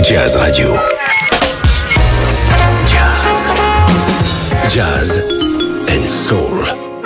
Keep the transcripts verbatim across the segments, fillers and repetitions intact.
Jazz Radio. Jazz. Jazz and Soul.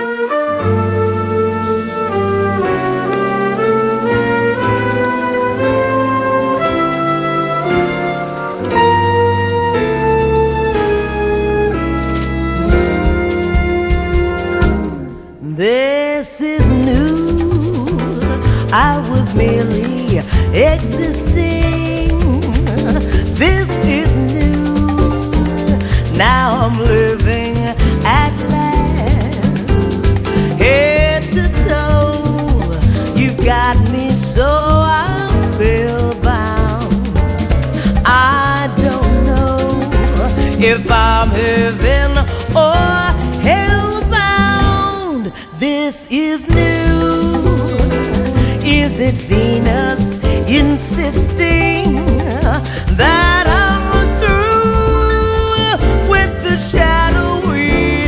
This is new. I was merely existing. This is new. Now I'm living at last, head to toe. You've got me so I'm spellbound. I don't know if I'm heaven or hellbound. This is new. Is it Venus insisting that I'm through with the shadowy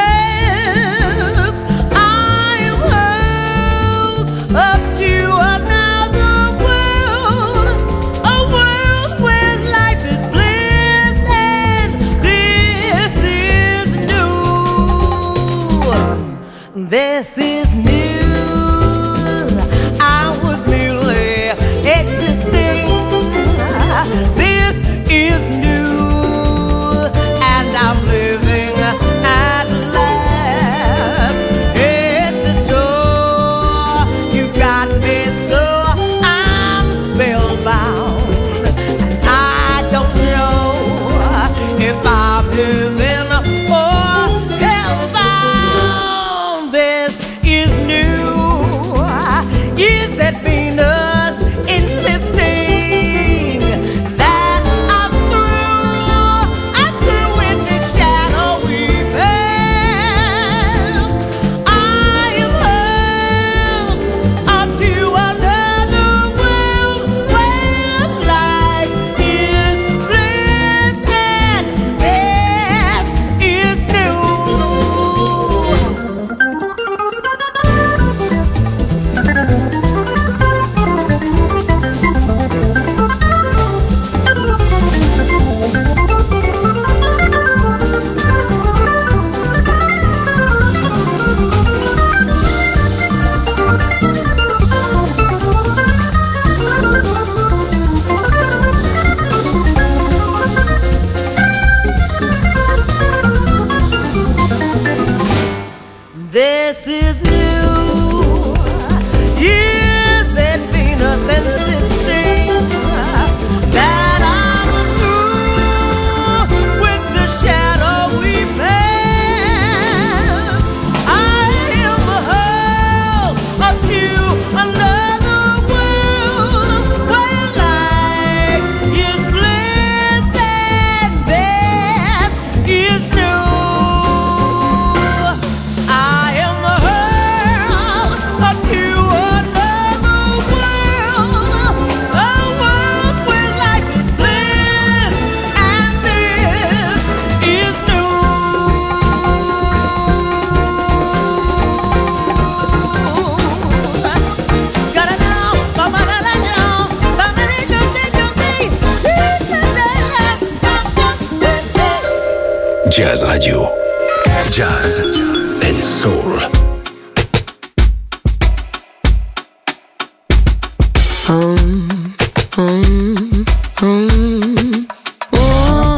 past? I am held up to another world, a world where life is bliss, and this is new. This is new. I was merely existing. This is new, and I'm living at last, head to toe. You got me so I'm spellbound, and I don't know if I'm living or hellbound. This is new. Is it Venus insisting that I'm through? I'm through with this shadowy past. I am held unto another world where life is bliss, and this is new. This is new. Is it Venus insisting that I'm through with the shadowy past? I am held up to another world where life is bliss, and this is new. I am held up to another world, a world where life is bliss, and this is new. Jazz Radio. Jazz and Soul. Um, um, um, oh,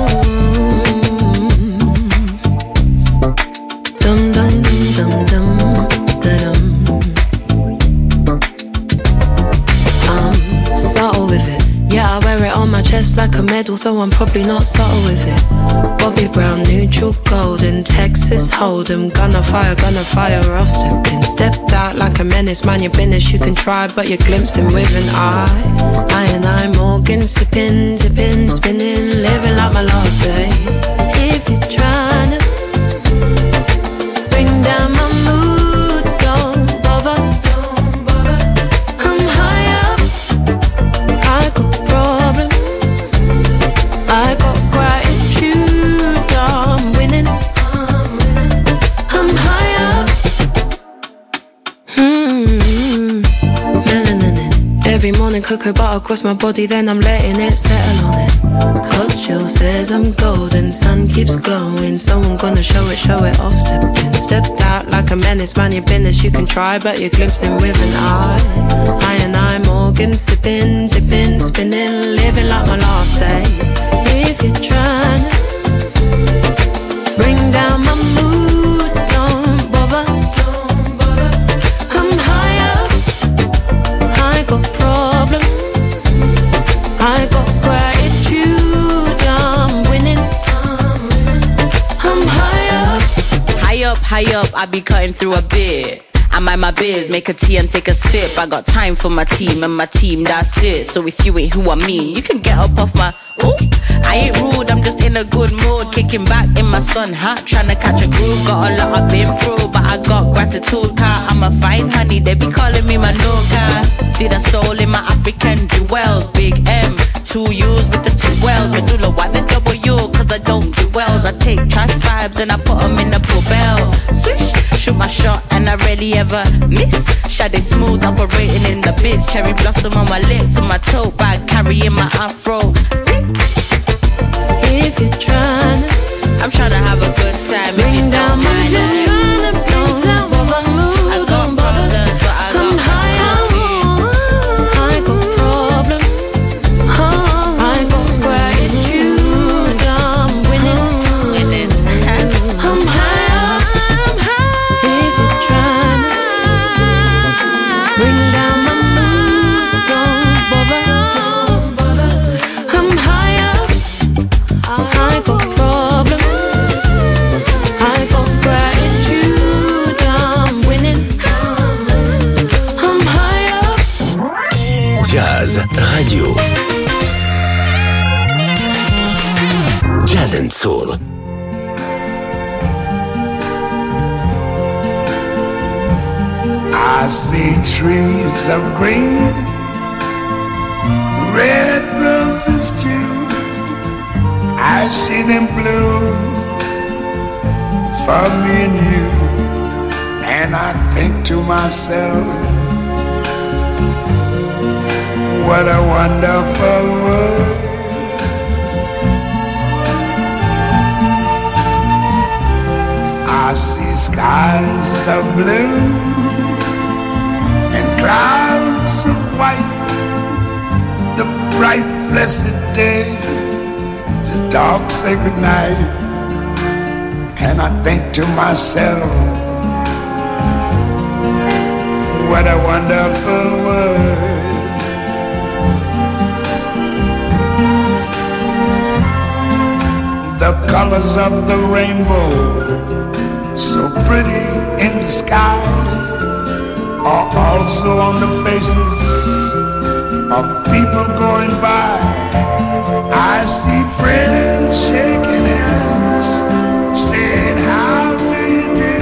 dum dum dum dum dum. I'm subtle with it. Yeah, I wear it on my chest like a medal, so I'm probably not subtle with it. Bobby Brown, neutral golden, Texas Hold'em, gonna fire, gonna fire, or I'll step in. Stepped out like a menace, mind your business, you can try, but you're glimpsing with an eye. I and I Morgan, sipping, dipping, spinning, living like my last day. If you're trying to bring down my mood, don't bother, don't bother. I'm high up, I got problems, I got gratitude, I'm winning, I'm winning, I'm high up. Hmm, melanin, every morning cook cocoa butter across my body, then I'm letting it settle on it. Cause Jill says I'm golden, sun keeps glowing. Someone gonna show it, show it off. Stepped in, stepped out like a menace. Man, your business you can try, but you're glimpsing with an eye. I and I, Morgan, sipping, dipping, spinning, living like my last day. If you're trying to bring down my mood, don't bother. I'm high up, I got problems, I got gratitude, I'm winning. I'm high up, high up, high up, I be cutting through a bit. I mind my biz, make a tea and take a sip. I got time for my team and my team, that's it. So if you ain't who I mean, you can get up off my ooh. I ain't rude, I'm just in a good mood. Kicking back in my sun hat, trying to catch a groove. Got a lot I've been through, but I got gratitude, car. I'm a fine honey, they be calling me my no-car. See the soul in my African jewels. Big M, two U's with the two L's. Medulla, why the double U? Cause I don't do wells. I take trash vibes and I put them in the bell. Swish, shoot my shot and I rarely ever miss. Shade smooth, operating in the bits. Cherry blossom on my lips, on my tote bag, carrying my afro. If you're trying to, I'm trying to have a good time. If you don't mind, I'm trying to bring down my mood. I got problems, but I got I got problems, I got gratitude, I'm winning. winning. I'm high up, I'm high. If you're trying to bring down my mood, don't bother. I'm high up, I got problems, I got gratitude, I'm winning. I'm high up. Jazz Radio. Jazz and Soul. I see trees of green, red roses too. I see them bloom for me and you. And I think to myself, what a wonderful world. I see skies of blue and clouds of white, the bright blessed day, the dark sacred night. And I think to myself, what a wonderful world. The colors of the rainbow, so pretty in the sky, are also on the faces of people going by. I see friends shaking hands, saying, how do you do?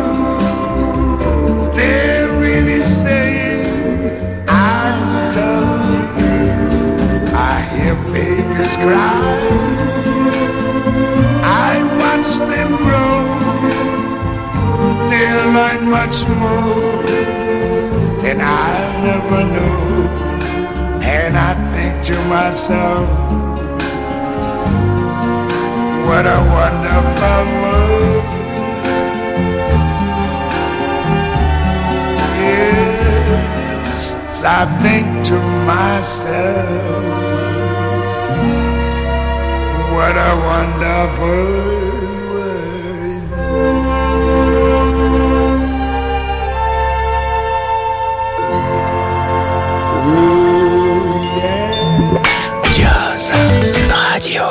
They're really saying, I love you. I hear babies cry, I watch them grow. They'll learn much more than I never knew. And I think to myself, what a wonderful world. Yes, I think to myself, what a wonderful world. Ooh, yeah. Jazz Radio.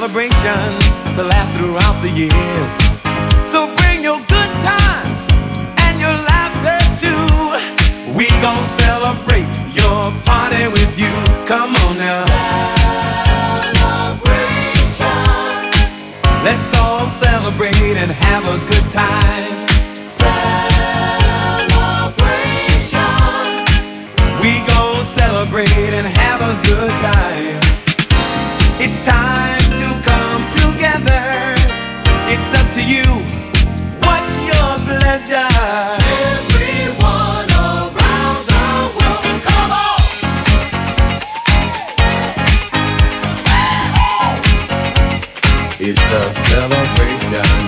celebration to last throughout the years. So bring your good times and your laughter too. We gon' celebrate your party with you. Come on now. Celebration. Let's all celebrate and have a good time. Celebration. We gon' celebrate and have a good time. It's time to come together. It's up to you. What's your pleasure? Everyone around the world, come on! It's a celebration.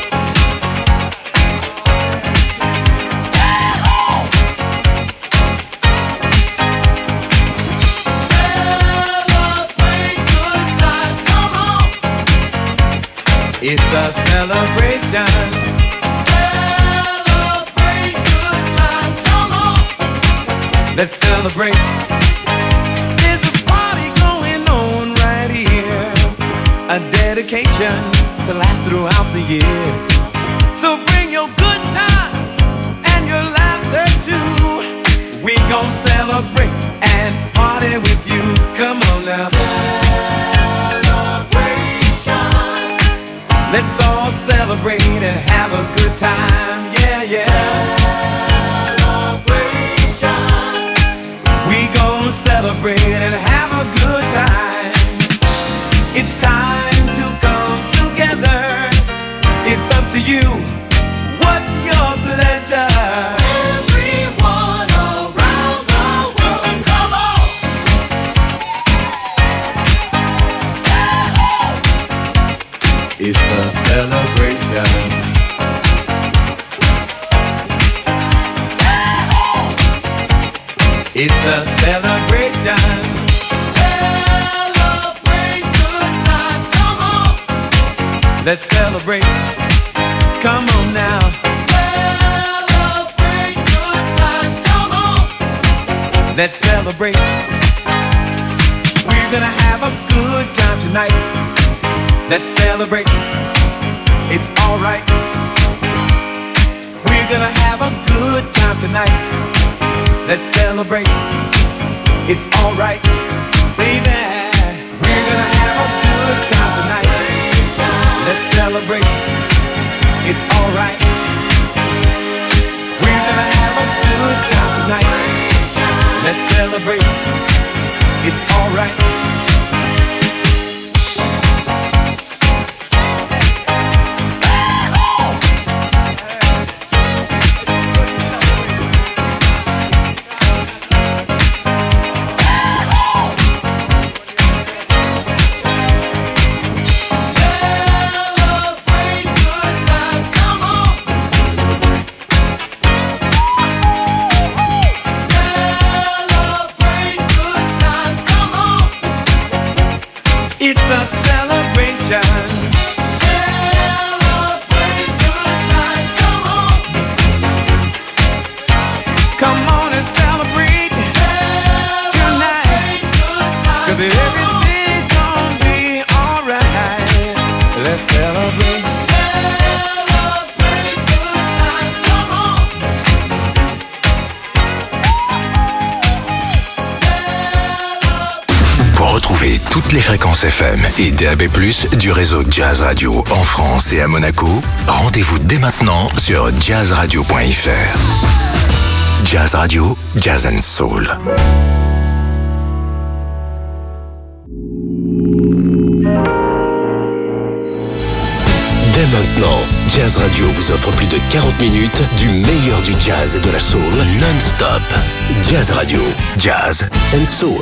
It's a celebration. Celebrate good times, come on. Let's celebrate. There's a party going on right here. A dedication to last throughout the years. So bring your good times and your laughter too. We gon' celebrate and party with you. Come on now. Let's all celebrate and have a good time, yeah, yeah. Celebration. We gon' celebrate and have a good time. It's time to come together. It's up to you. What's your pleasure? Everyone around the world, come on! It's a celebration. It's a celebration. Celebrate good times, come on. Let's celebrate. Come on now. Celebrate good times, come on. Let's celebrate. We're gonna have a good time tonight. Let's celebrate. It's alright. We're gonna have a good time tonight. Let's celebrate. It's alright, baby. We're gonna have a good time tonight. Let's celebrate. It's alright. We're gonna have a good time tonight. Let's celebrate. It's alright. It's a celebration. Celebrate good times, come on. Come on and celebrate, celebrate tonight. Cause everything's gonna be alright. Let's celebrate. Celebrate good times, come on. Pour retrouver toutes les fréquences F M et D A B plus, du réseau Jazz Radio en France et à Monaco, rendez-vous dès maintenant sur jazz radio point f r. Jazz Radio, Jazz and Soul. Dès maintenant, Jazz Radio vous offre plus de quarante minutes du meilleur du jazz et de la soul non-stop. Jazz Radio, Jazz and Soul.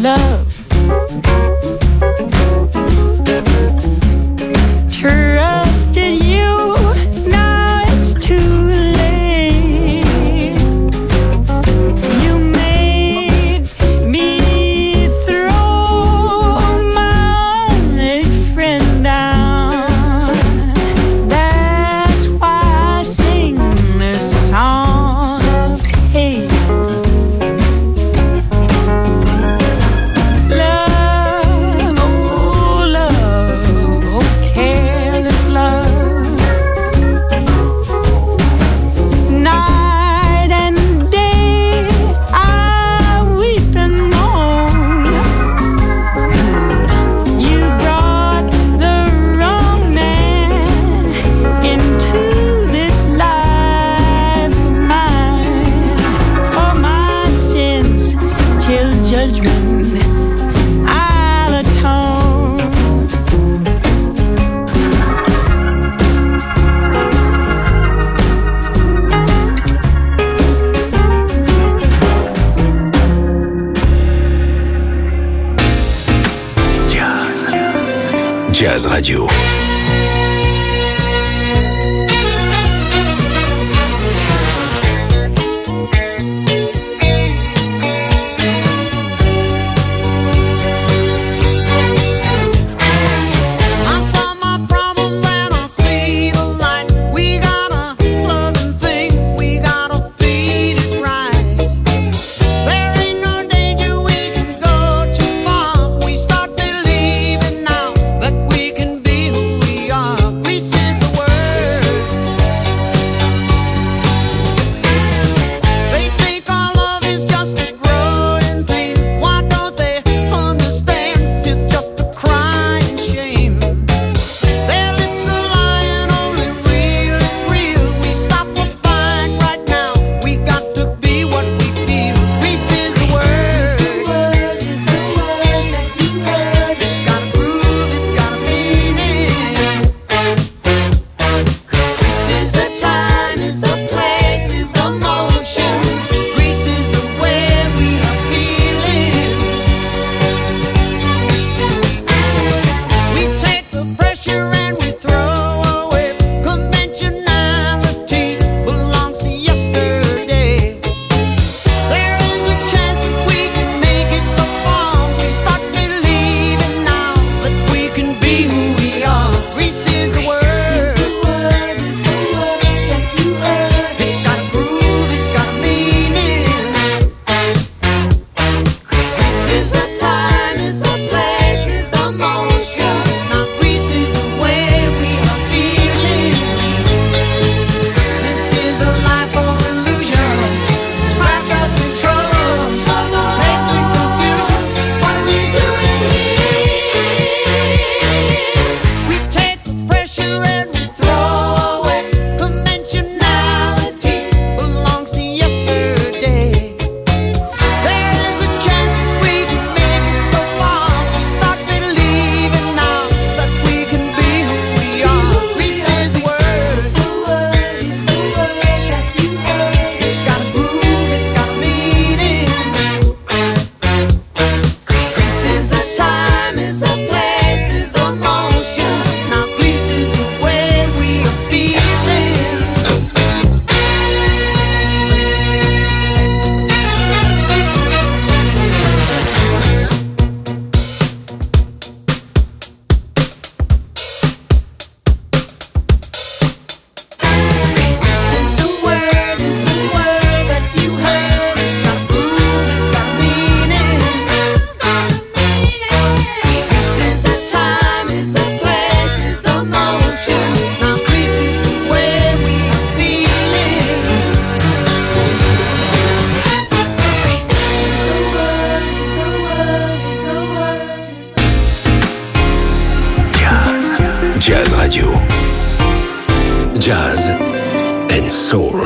love. Trusted you, now it's too late. You made me throw my only friend down. That's why I sing this song of hate. Love, oh love, oh careless love. Night and day I weep and moan. You brought the wrong man into this life of mine. For my sins till judgment I'll atone. Jazz. Jazz Radio. I saw my problems and I see the light. We got a loving thing, we gotta feed it right. There ain't no danger, we can go too far. We start believing now that we can be who we are. Greece is the word. They think our love is just a growing pain. Why don't they understand it's just a crying shame? Their lips are lying, only real is real. We stop a fight right now. We got to be what we feel. Greece is the word. It's got a groove, it's got a meaning. Greece is the time, it's the place, it's the motion. Greece is the way we are feeling. We take the pressure and we throw away. Conventionality belongs to yesterday. There is a chance that we can make it so far. We start believing now that we can be who we are. Greece is the word. It's got a groove, it's got a meaning. Greece is the time, it's the place, it's the motion. Now Greece is the way we are feeling. This is a life of illusion, wrapped up in trouble, placed in confusion. What are we doing here? We take the pressure and we throw away. Conventionality belongs to yesterday. There is a chance that we can make it so far. We start believing now that we can be who we are. Greece is the word. It's got a groove, it's got a meaning. Greece is the time, it's the place, it's the motion. Now Greece is the way we are feeling. Greece is the word, is the word that you heard. It's got a groove, it's got a meaning. Greece is the time, it's the place, it's the motion. Now Greece is the way we are feeling. Greece is the word, is the word, is the word. Jazz. Jazz Radio. Jazz and Soul.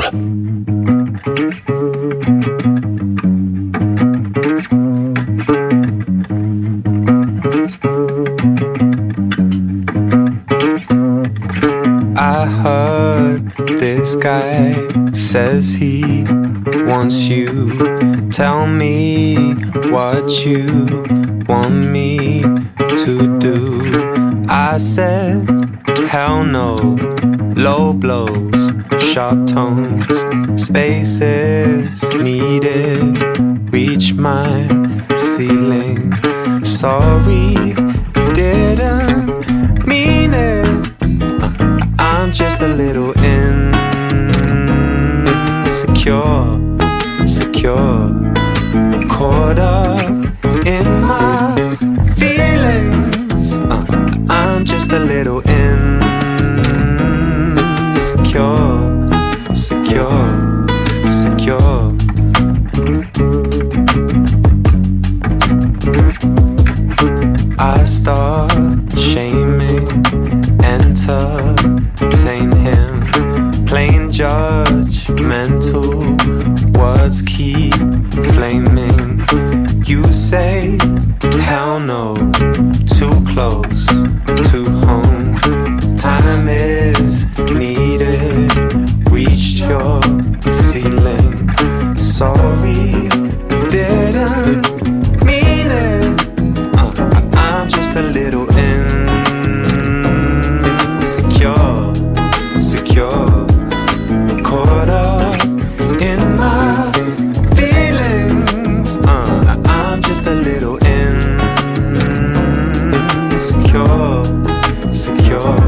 I heard this guy says he wants you Tell me what you want me to do. I said, hell no. Low blows, sharp tones, spaces needed. Reach my ceiling. Sorry, didn't mean it. Uh, I'm just a little insecure, secure, caught up in my feelings. Uh, I'm just a little insecure, secure, secure. I start shaming, entertain him, plain judgmental, words keep flaming. You say, hell no, too close to home. Time is needed, reached your ceiling. Sorry, didn't mean it. Uh, I'm just a little insecure, secure, caught up in my feelings. Uh, I'm just a little insecure, secure.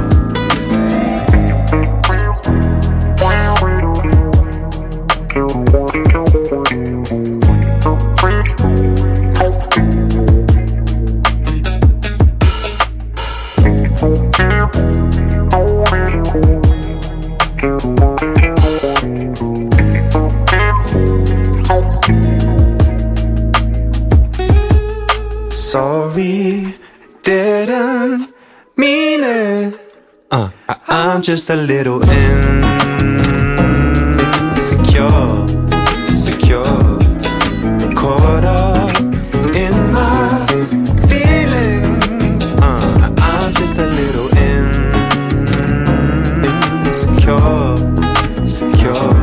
Sorry, didn't mean it. Uh, I- I'm just a little insecure, secure, caught up in my feelings. Uh, I'm just a little insecure, secure.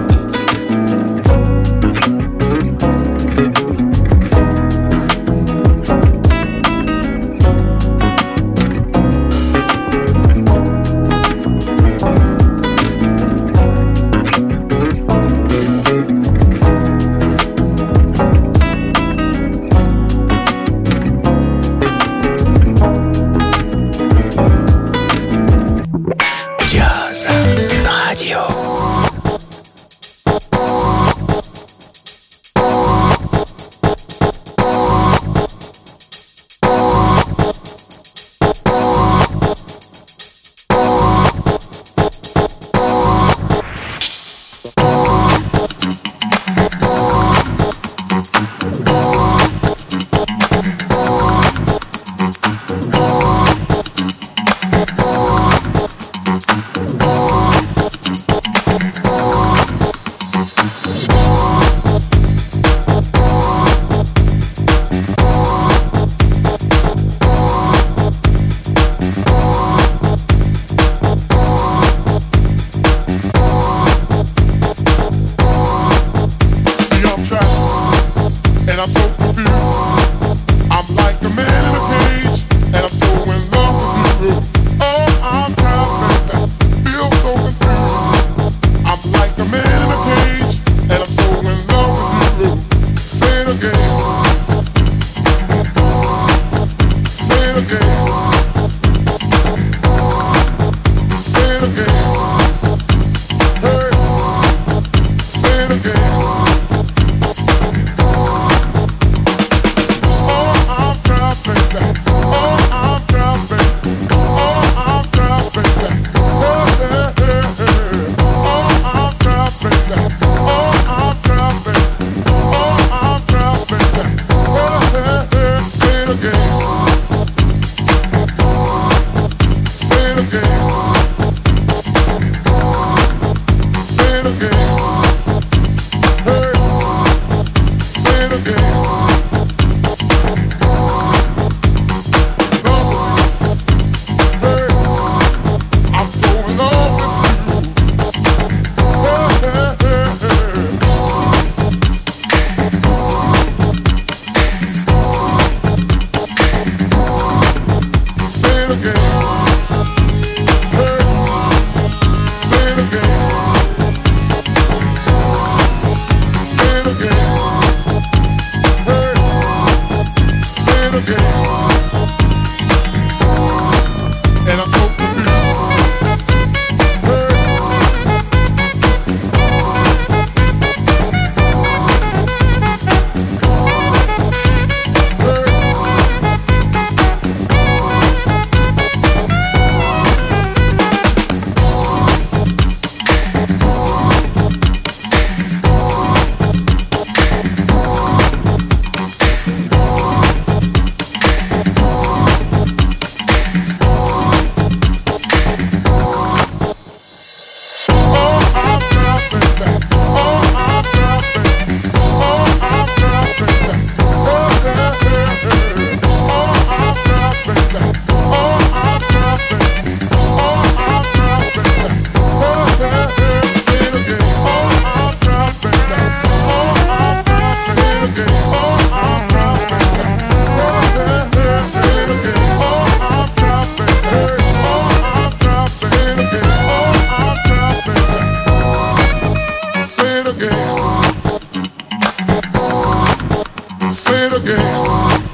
Say it again.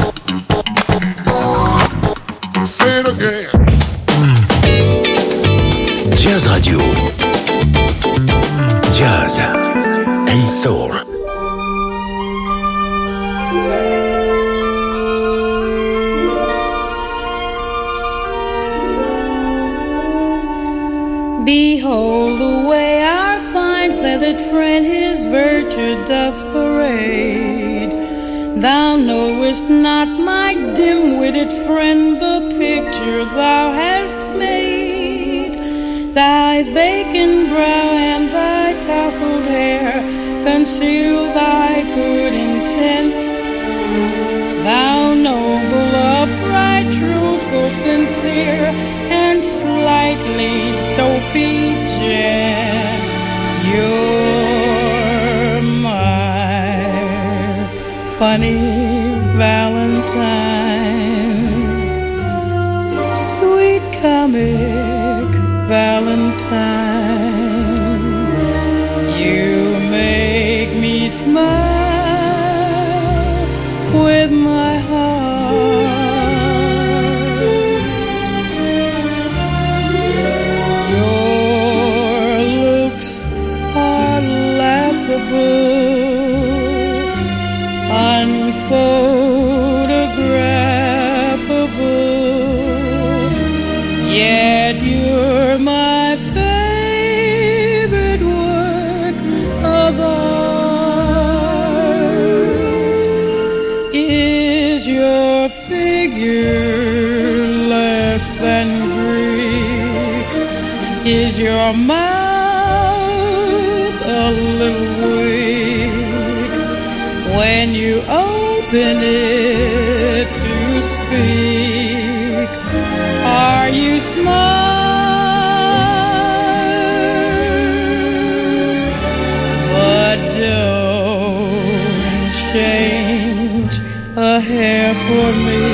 Say it again. Jazz Radio. Jazz and Soul. Behold the way our fine feathered friend his virtue doth parade. Thou knowest not, my dim-witted friend, the picture thou hast made. Thy vacant brow and thy tousled hair conceal thy good intent. Thou noble, upright, truthful, sincere, and slightly dopey gent. You're my funny Valentine, sweet comic Valentine. You make me smile with my heart. Your looks are laughable, unphotographable, yet you're my favorite work of art. Is your figure less than Greek? Is your mouth a little weak when you open it to speak? Are you smart? But don't change a hair for me,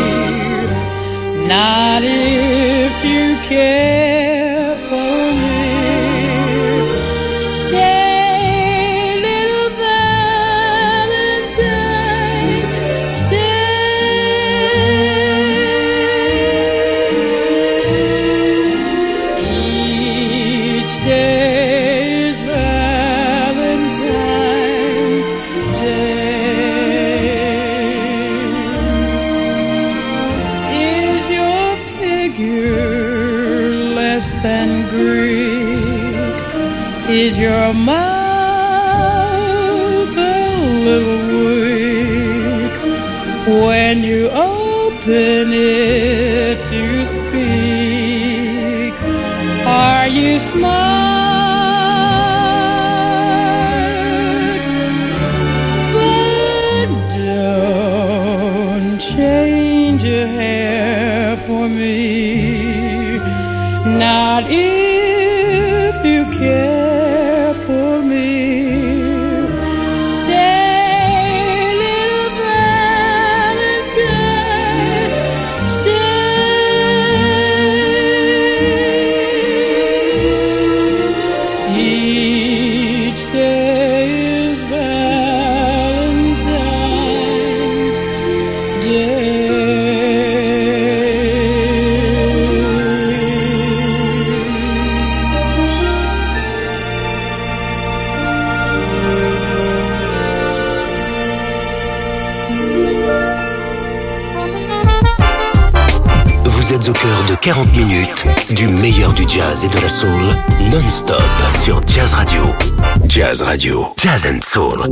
not if you care for me. Stay, little Valentine, stay. Each day is Valentine's Day. Is your figure less than Greek? Is your mouth a little weak when you open it to speak? Are you smart? But don't change a hair for me, not if you care for me. Stay, little Valentine, stay. Each day is Valentine's Day. Vous êtes au cœur de quarante minutes du meilleur du jazz et de la soul non-stop sur Jazz Radio. Jazz Radio. Jazz and Soul.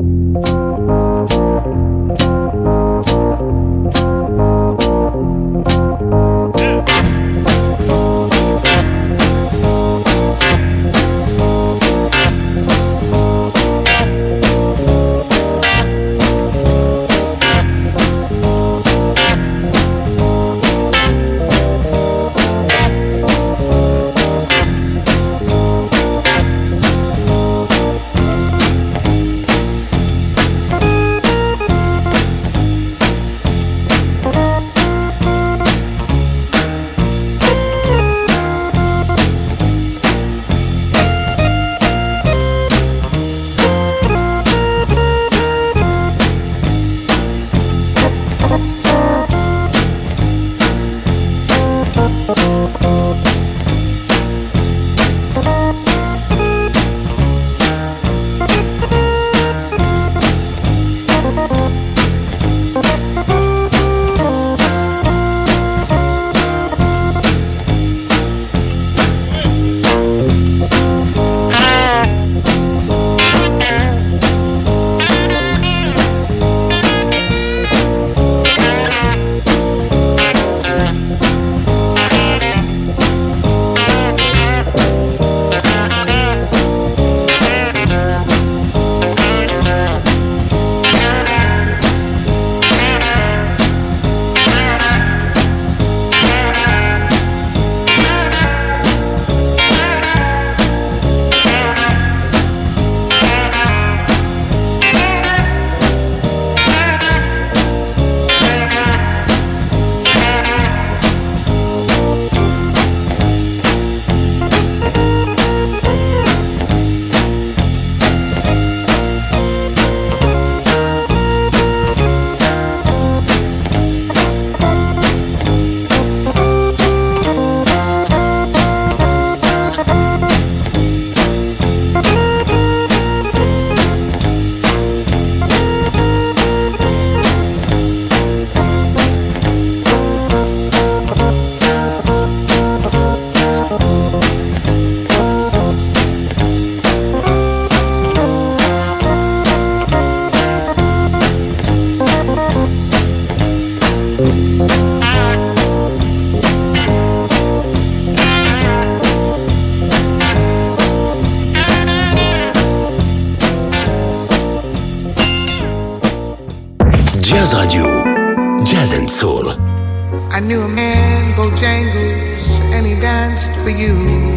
Jazz Radio, Jazz and Soul. I knew a man, Bojangles, and he danced for you.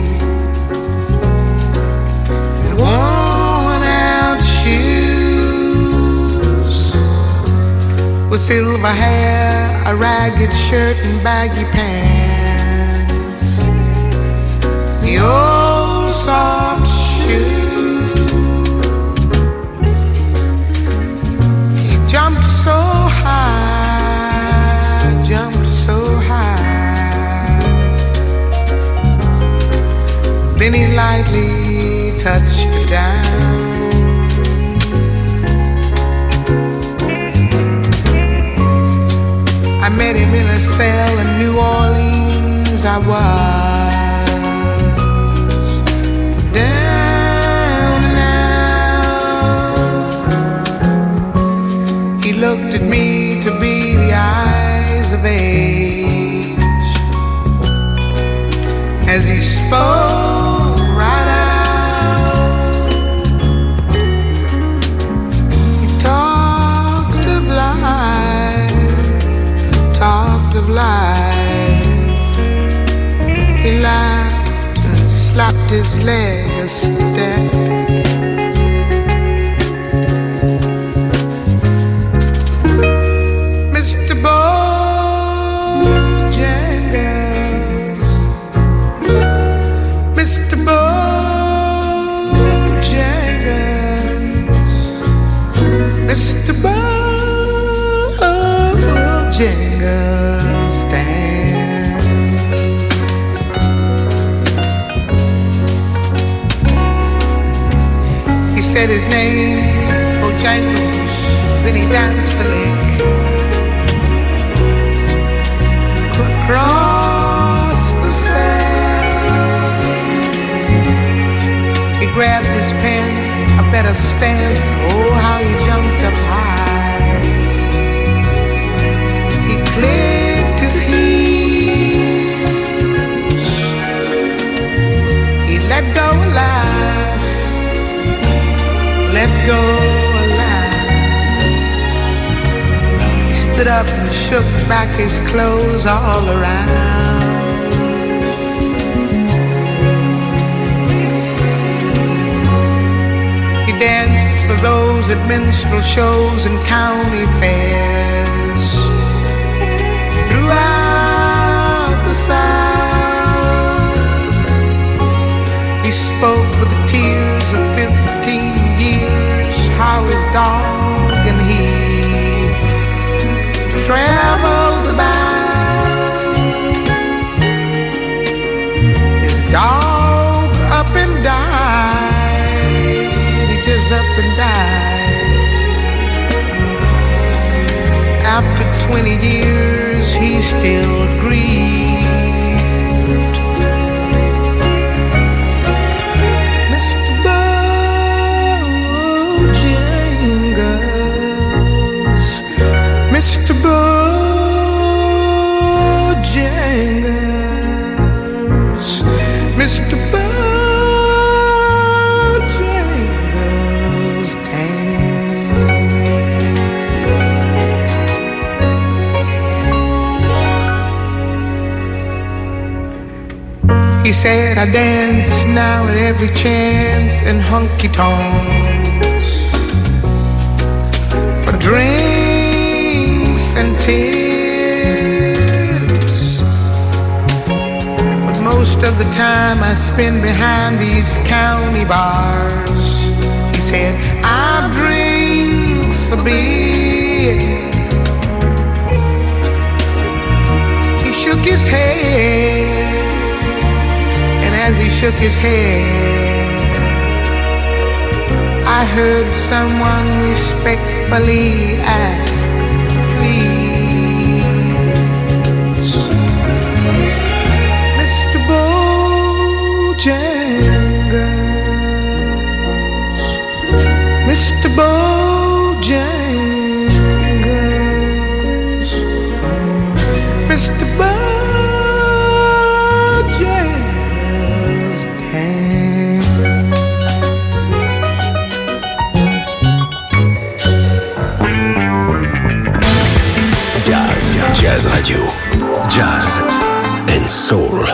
In worn out shoes, with silver hair, a ragged shirt and baggy pants. The old soft shoe. He jumped so high, jumped so high. Then he lightly touched down. I met him in a cell in New Orleans. I was down and out. He looked at me to be the eyes of age as he spoke right out. He talked of life, talked of life. He laughed and slapped his leg a step. Mister Bojangles, Mister Bojangles, Mister Bojangles, stand. He said his name, Bojangles, then he danced a lick. Across the sand, he grabbed his pants, a better stance. Oh, how he jumped up high. He clicked his heels. He let go a laugh, let go a laugh. He stood up and shook back his clothes all around. He danced for those at minstrel shows and county fairs throughout the South. He spoke with the tears of fifteen years, how his dog and he traveled about. His dog up and died. He just up and died. After twenty years, he still grieved. Mister Bojangles, Mister Bojangles, Mister Bojangles, stand. He said, I dance now at every chance in honky-tonks for drinks and tips. But most of the time I spend behind these county bars. He said, I drink a beer. He shook his head, and as he shook his head, I heard someone respectfully ask, please, Mister Bojangles, Mister Bojangles, Mister Bojangles, damn. Jazz Radio. Jazz and Soul.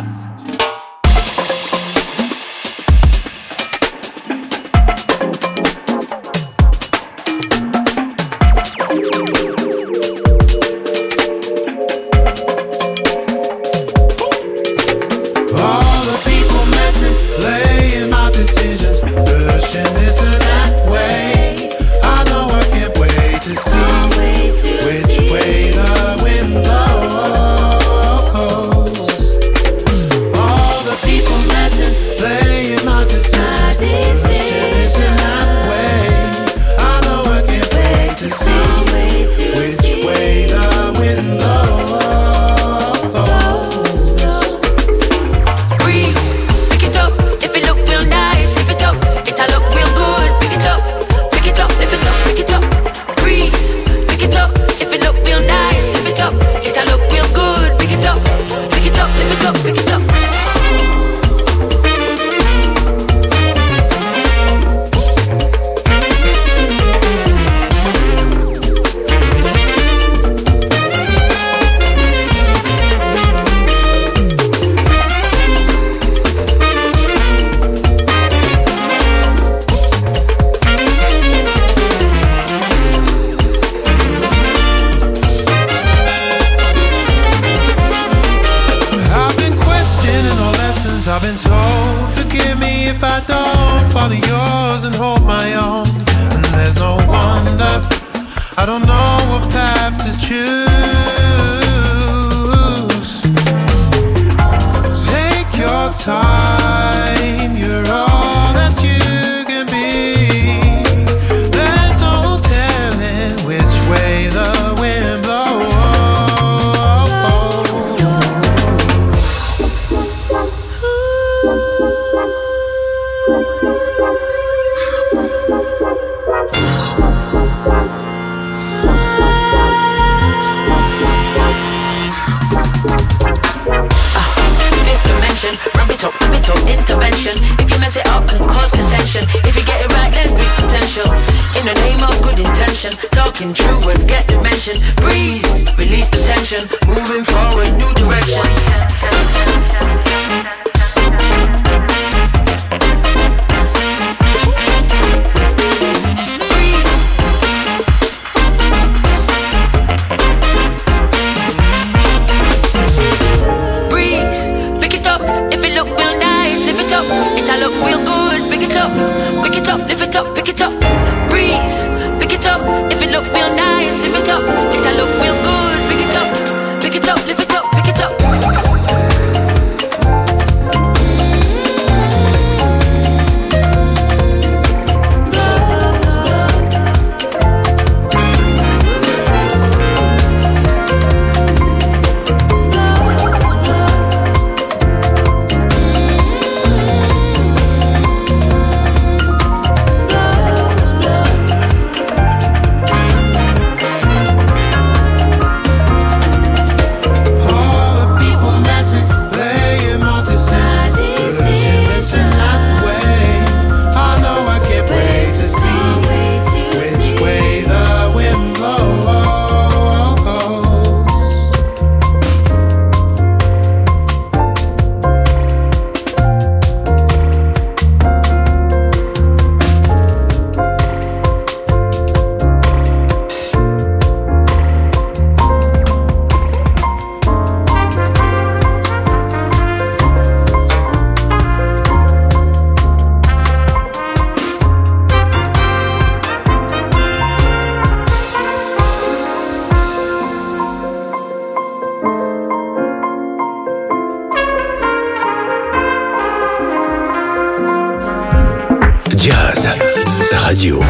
Radio.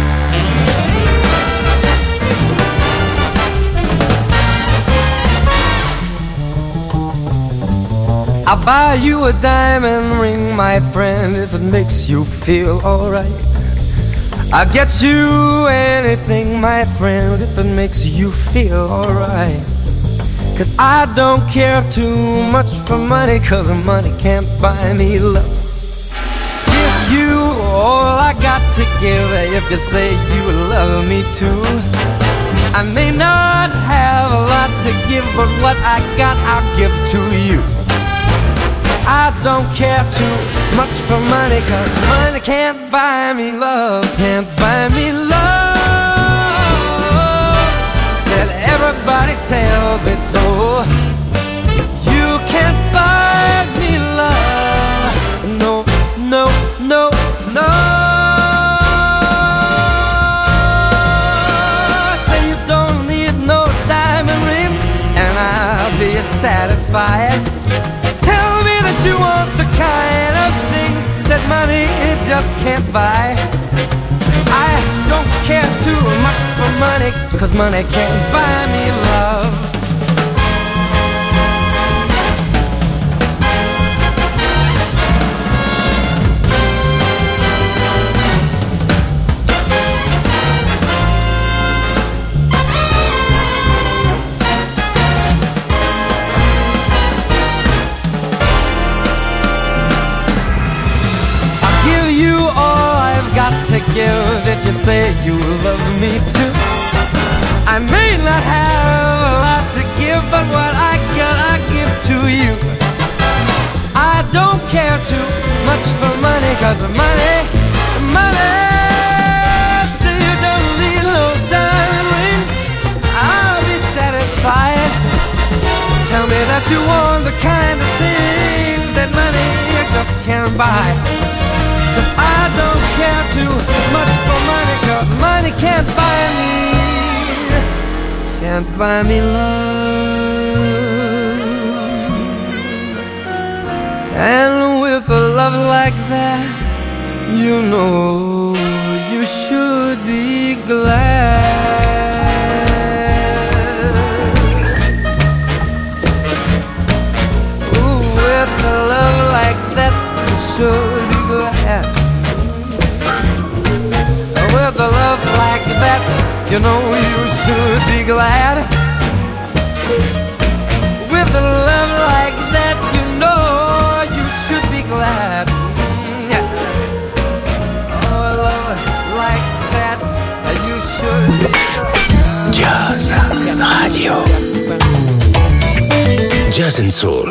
I'll buy you a diamond ring, my friend, if it makes you feel alright. I'll get you anything, my friend, if it makes you feel alright. Cause I don't care too much for money, cause money can't buy me love. Give you all I got to give if you say you love me too. I may not have a lot to give, but what I got I'll give to you. I don't care too much for money, cause money can't buy me love, can't buy me love. That everybody tells me so. You can't buy me love. No, no, no, no. Say you don't need no diamond ring, and I'll be satisfied. Tell me that you want the kind of things that money it just can't buy. I don't care too much for money, cause money can't buy me love. To give if you say you love me too. I may not have a lot to give, but what I got I give to you. I don't care too much for money, cause money, money. Say you don't need no diamond ring, I'll be satisfied. Tell me that you want the kind of things that money just can't buy. Cause I don't care too much for money, cause money can't buy me, can't buy me love. And with a love like that, you know you should be glad. Ooh, with a love like that, you should be glad. With a love like that, you know you should be glad. With a love like that, you know you should be glad. Mm, yeah. Oh, a love like that, you should be glad. Jazz Radio. Jazz and Soul.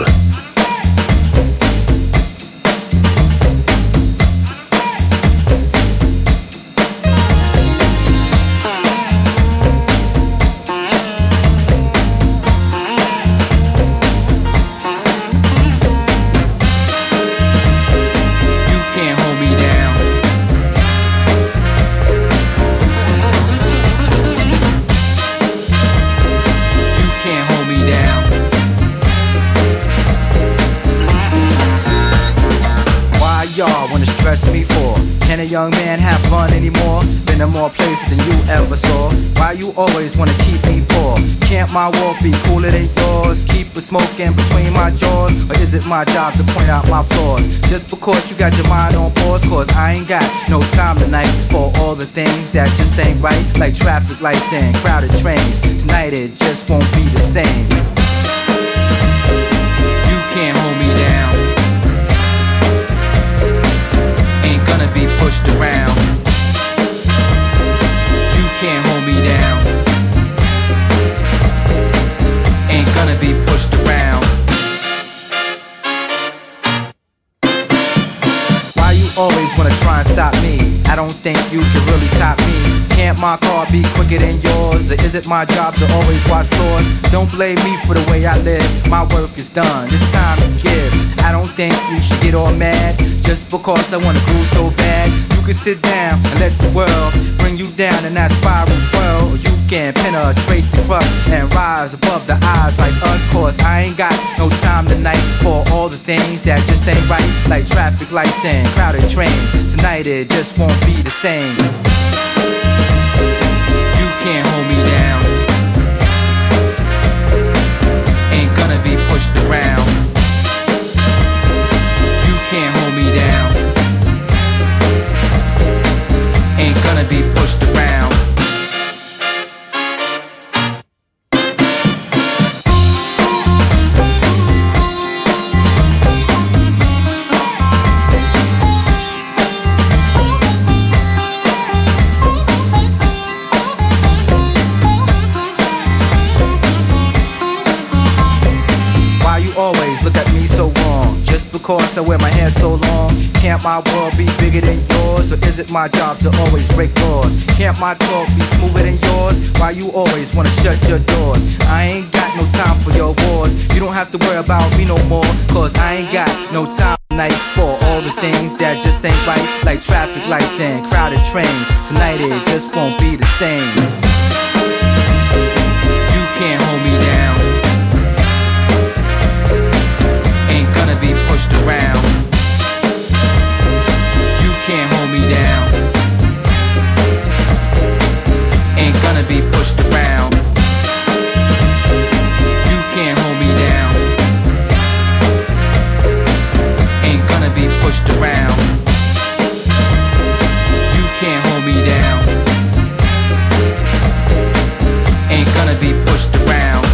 Me for. Can a young man have fun anymore? Been to more places than you ever saw. Why you always wanna keep me poor? Can't my walk be cooler than yours? Keep a smoking between my jaws? Or is it my job to point out my flaws? Just because you got your mind on pause, cause I ain't got no time tonight for all the things that just ain't right. Like traffic lights and crowded trains. Tonight it just won't be the same. You can't hold me down. Be pushed around. You can't hold me down. Ain't gonna be pushed around. Why you always wanna try and stop me? I don't think you can really top me. Can't my car be quicker than yours? Or is it my job to always watch floors? Don't blame me for the way I live. My work is done, it's time to give. I don't think you should get all mad just because I wanna groove so bad. You can sit down and let the world bring you down in that spiral twirl. Or you can penetrate the crust and rise above the eyes like us. Cause I ain't got no time tonight for all the things that just ain't right. Like traffic lights and crowded trains. Tonight it just won't be the same. You can't hold me down. Ain't gonna be pushed around. You can't hold me down. Ain't gonna be pushed around. because I wear my hair so long? Can't my world be bigger than yours? Or is it my job to always break laws? Can't my talk be smoother than yours? Why you always wanna shut your doors? I ain't got no time for your wars. You don't have to worry about me no more, cause I ain't got no time tonight for all the things that just ain't right, like traffic lights and crowded trains. Tonight it just won't be the same. You can't hold me down. Ain't gonna be pushed around. You can't hold me down. Ain't gonna be pushed around. You can't hold me down. Ain't gonna be pushed around. You can't hold me down. Ain't gonna be pushed around.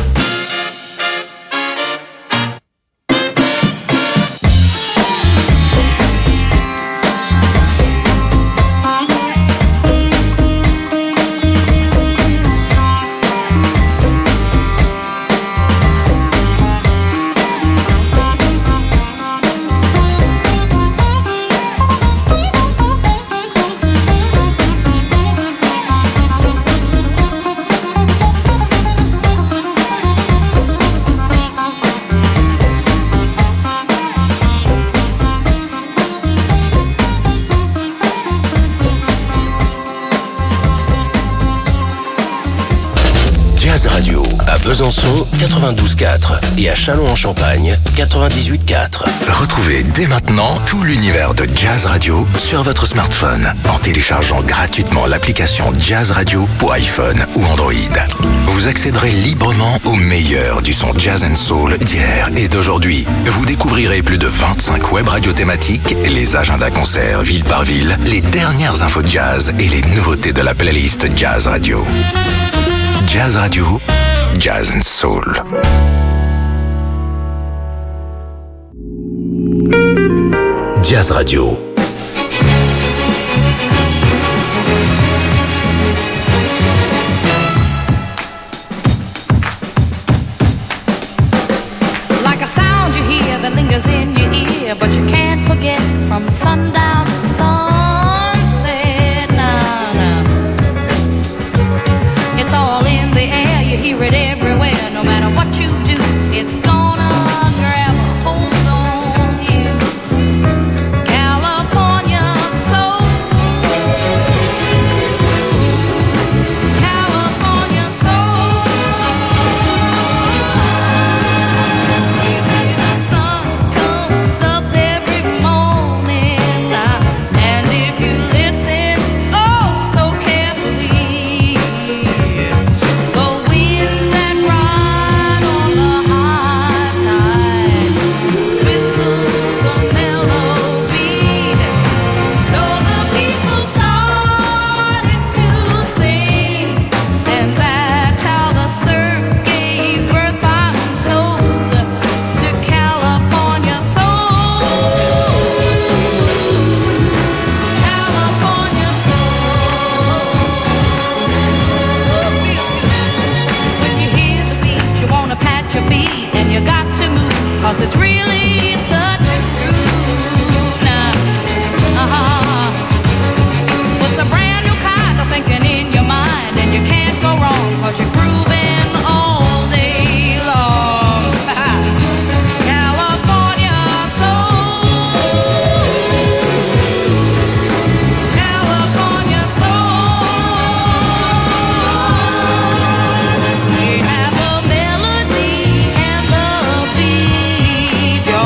Radio à Besançon quatre-vingt-douze quatre et à Châlons-en-Champagne quatre-vingt-dix-huit quatre. Retrouvez dès maintenant tout l'univers de Jazz Radio sur votre smartphone en téléchargeant gratuitement l'application Jazz Radio pour iPhone ou Android. Vous accéderez librement au meilleur du son jazz and soul d'hier et d'aujourd'hui. Vous découvrirez plus de vingt-cinq web radios thématiques, les agendas concerts ville par ville, les dernières infos de jazz et les nouveautés de la playlist Jazz Radio. Jazz Radio, Jazz and Soul. Jazz Radio. Like a sound you hear that lingers in your ear, but you can't forget from sundown to sunset. Nah, nah. It's all in the air, you hear it everywhere. No matter what you do, it's gonna grab a hold on you. California soul, California soul. You see the sun comes up every morning, and if you listen oh so carefully, the winds that ride on the high tide whistles a melody. So the people started to sing, and that's how the surf gave birth, I'm told, to California soul. California soul. When you hear the beat, you wanna pat your feet, and you got to move, cause it's really such a groove now. Uh-huh. It's a brand new kind of thinking in your mind, and you can't go wrong, cause you're grooving all day long. California soul. California soul. We have a melody and the beat.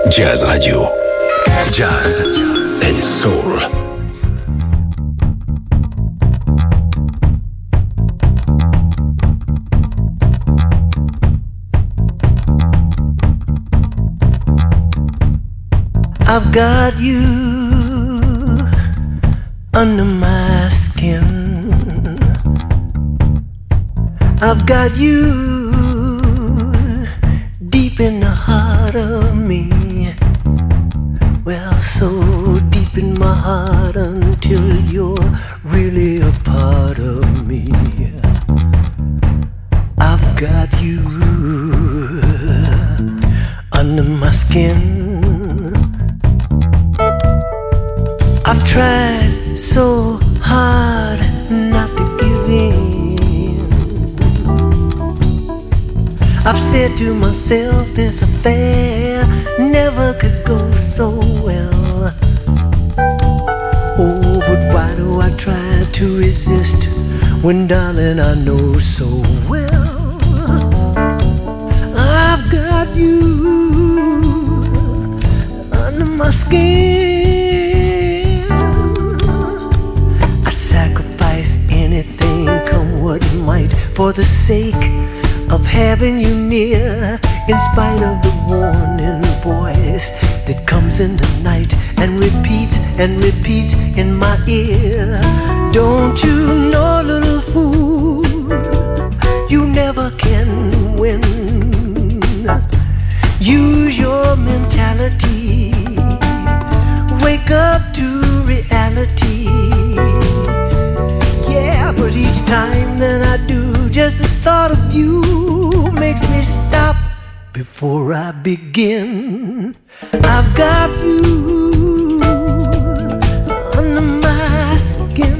Jazz Radio. Jazz and Soul. I've got you under my skin. I've got you deep in the heart of me. Well, so deep in my heart until you're really a part of me. I've got you under my skin. I've tried so hard not to give in. I've said to myself this affair never could go so well. Oh, but why do I try to resist when, darling, I know so well I've got you under my skin. Anything, come what might, for the sake of having you near, in spite of the warning voice that comes in the night and repeats and repeats in my ear. Don't you know, little fool, you never can win. Use your mentality, wake up to reality. But each time that I do, just the thought of you makes me stop before I begin. I've got you under my skin.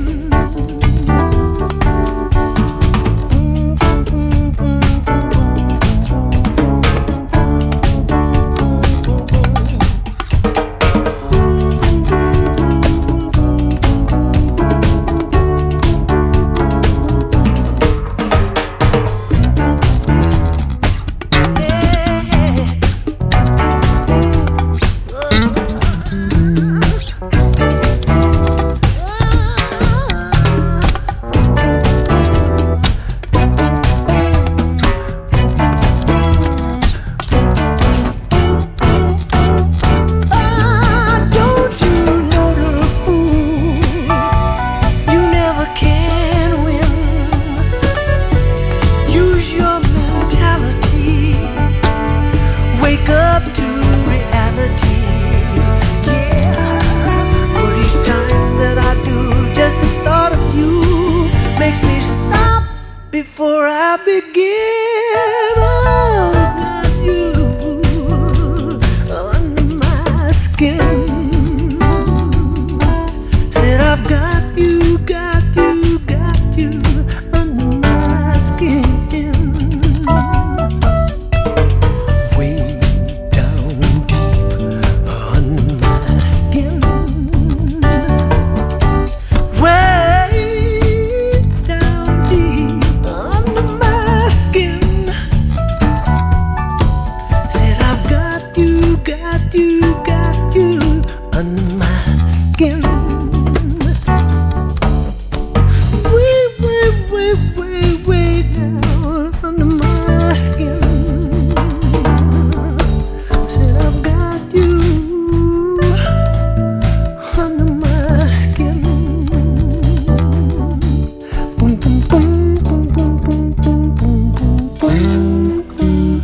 You got